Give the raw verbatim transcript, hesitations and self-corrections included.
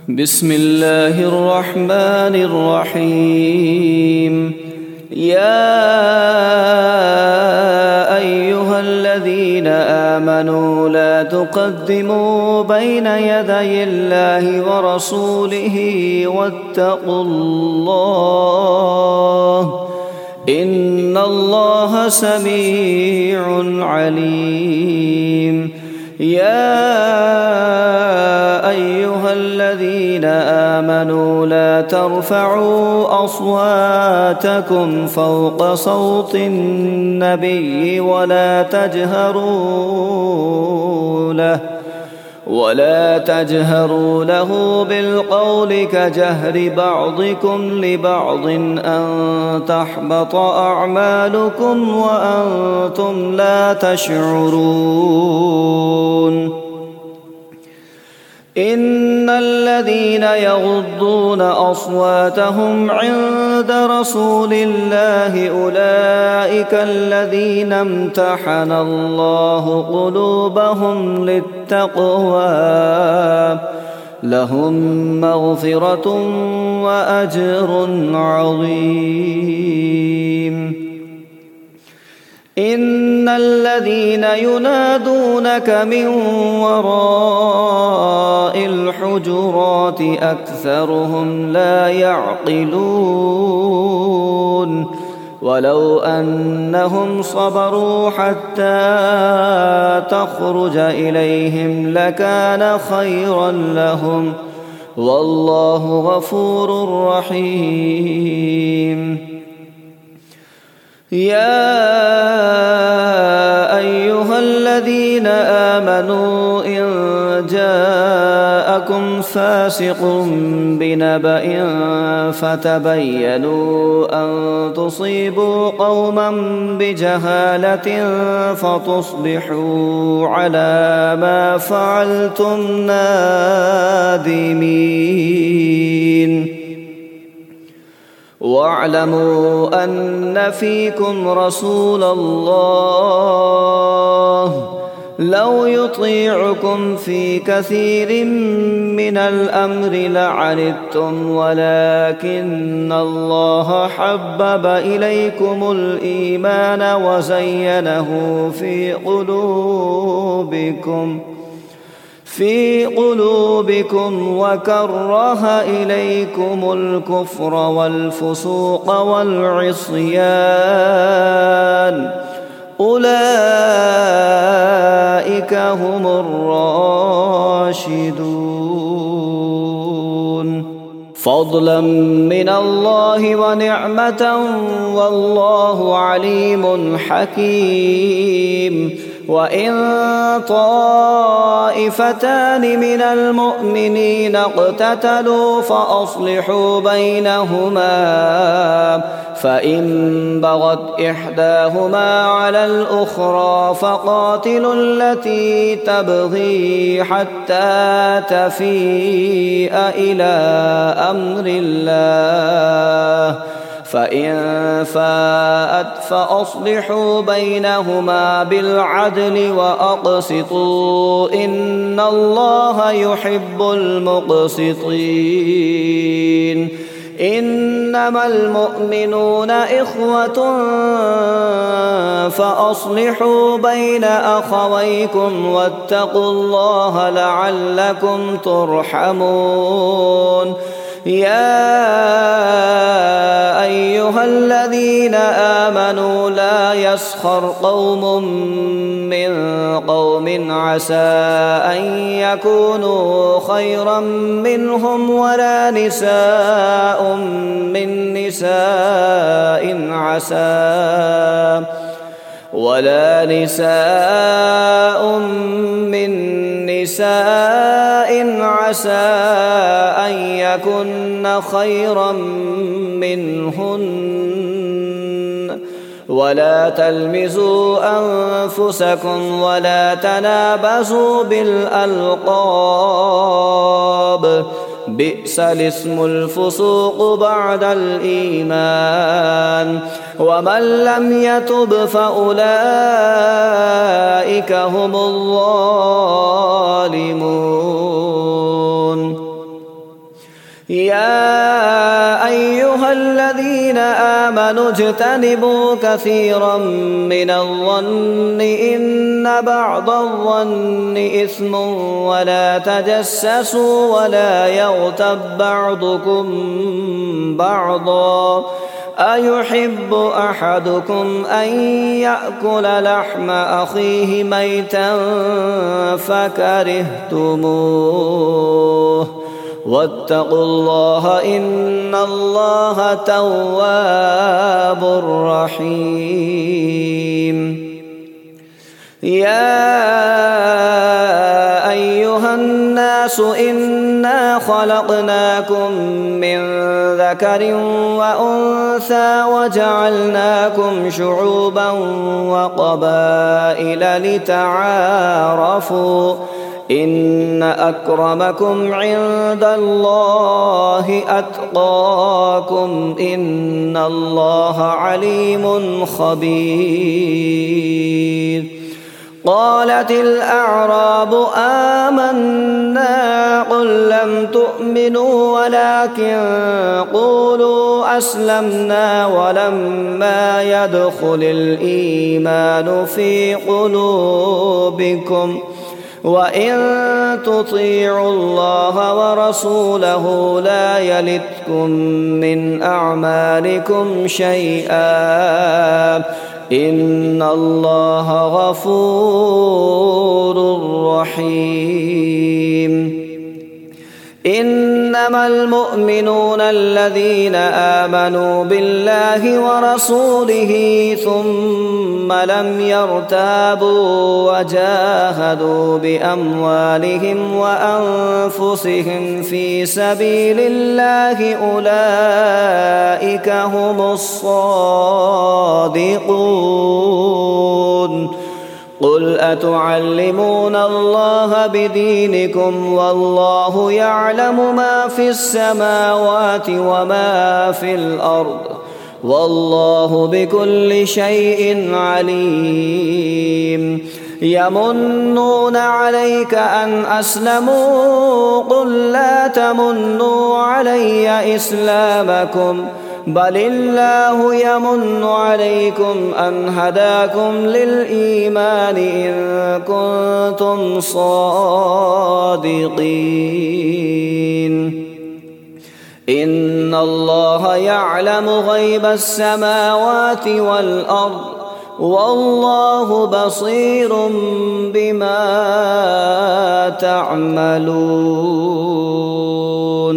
بسم الله الرحمن الرحيم. يا أيها الذين آمنوا لا تقدموا بين يدي الله ورسوله واتقوا الله إن الله سميع عليم. يا أيها الذين آمنوا لا ترفعوا أصواتكم فوق صوت النبي ولا تجهروا له ولا تجهروا له بالقول كجهر بعضكم لبعض أن تحبط أعمالكم وأنتم لا تشعرون. إن الذين يغضون أصواتهم عند رسول الله أولئك الذين امتحن الله قلوبهم للتقوى لهم مغفرة وأجر عظيم. إن الذين ينادونك من وراء الحجرات أكثرهم لا يعقلون. ولو أنهم صبروا حتى تخرج إليهم لكان خيرا لهم والله غفور رحيم. يا أيها الذين آمنوا إن جاءكم فاسق بنبأ فتبينوا أن تصيبوا قوما بجهالة فتصبحوا على ما فعلتم نادمين. واعلموا أن فيكم رسول الله لو يطيعكم في كثير من الأمر لعنتم ولكن الله حبب إليكم الإيمان وزينه في قلوبكم في قلوبكم وكره إليكم الكفر والفسوق والعصيان أولئك هم الراشدون فضلا من الله ونعمة والله عليم حكيم. وإن طائفتان من المؤمنين اقتتلوا فأصلحوا بينهما فإن بغت إحداهما على الأخرى فقاتلوا التي تبغي حتى تفيء إلى أمر الله فإن فاءت فأصلحوا بينهما بالعدل وأقسطوا إن الله يحب المقسطين. إنما المؤمنون إخوة فأصلحوا بين أخويكم واتقوا الله لعلكم ترحمون. يا أيها الذين آمنوا لا يسخر قوم من قوم عسى أن يكونوا خيرا منهم ولا نساء من نساء عسى ولا نساء من نساء عسى أن يكن خيرا منهن ولا تلمزوا أنفسكم ولا تنابزوا بالألقاب بئس الاسم الفسوق بعد الإيمان ومن لم يتب فأولئك هم الظالمون. يا أيها الذين آمنوا اجتنبوا كثيرا من الظن إن بعض الظن إثم ولا تجسسوا ولا يغتب بعضكم بعضا أيحب أحدكم أن يأكل لحم أخيه ميتا فكرهتموه واتقوا الله إن الله تواب رحيم. يا أيها الناس إنا خلقناكم من ذكر وأنثى وجعلناكم شعوبا وقبائل لتعارفوا إن أكرمكم عند الله أتقاكم إن الله عليم خبير. قالت الأعراب آمنا قل لم تؤمنوا ولكن قولوا أسلمنا ولما يدخل الإيمان في قلوبكم وإن تطيعوا الله ورسوله لا يلتكم من أعمالكم شيئا إن الله غفور رحيم. إنما المؤمنون الذين آمنوا بالله ورسوله ثم لم يرتابوا وجاهدوا بأموالهم وأنفسهم في سبيل الله أولئك هم الصادقون. قل أتعلمون الله بدينكم والله يعلم ما في السماوات وما في الأرض والله بكل شيء عليم. يمنون عليك أن أسلموا قل لا تمنوا علي إسلامكم بل الله يمن عليكم أن هداكم للإيمان إن كنتم صادقين. إن الله يعلم غيب السماوات والأرض والله بصير بما تعملون.